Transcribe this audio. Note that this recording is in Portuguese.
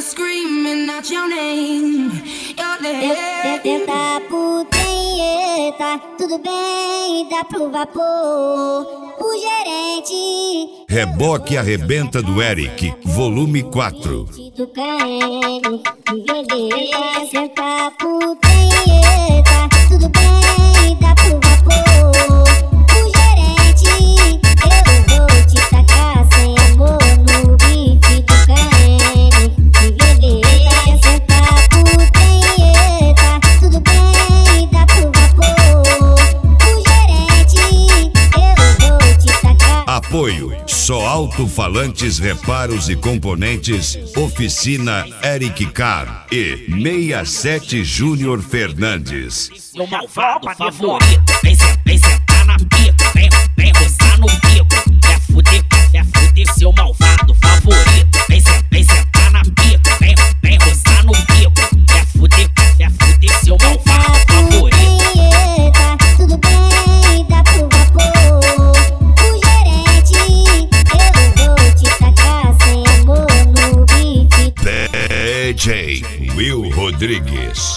screaming out your name, your name. Tenta pro trem, eita, tudo bem, dá pro vapor. O gerente Reboque Arrebenta do Eric, volume 4. do carrego, tenta pro trem, eita, tudo bem, dá pro vapor. O gerente, eu vou te tacar sem amor no bife do carrego. Tenta pro trem, eita, tudo bem, dá pro vapor. O gerente, eu vou te tacar. Apoio: Só Alto-Falantes, Reparos e Componentes, Oficina Eric Carr e 67 Júnior Fernandes. Seu malvado favorito, vem sentar na pica, vem roçar no bico. Quer fuder, seu malvado favorito. Vem sentar na pica, vem roçar no bico. Quer fuder, seu malvado favorito. Eita, tudo bem, dá pro vapor. O gerente, eu vou te tacar sem amor no bife. DJ Will Rodrigues.